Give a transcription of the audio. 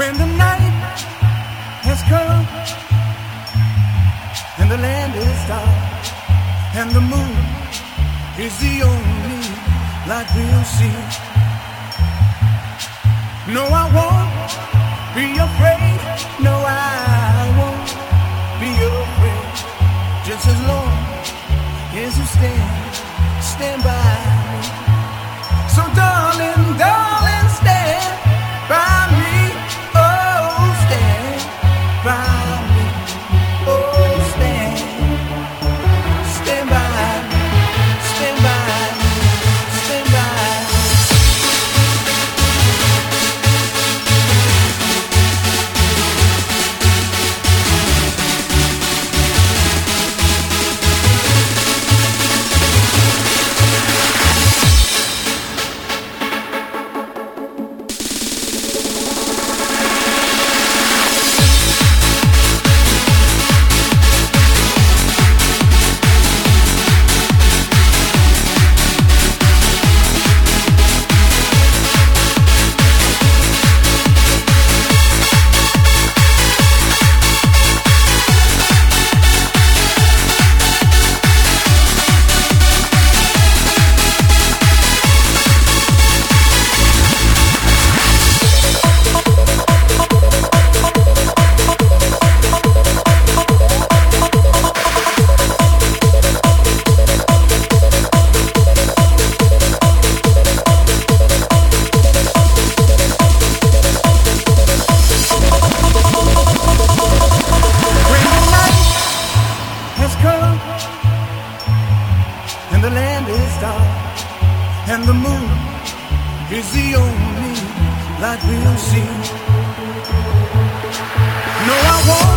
When the night has come and the land is dark and the moon is the only light we'll see. No, I won't be afraid. No, I won't be afraid. Just as long as you stand by me. So darling, darling, stand by me. Oh, stand by me. Oh, stand by me. Stand by me. Stand by me. And the land is dark, and the moon is the only light we'll see. No, I won't.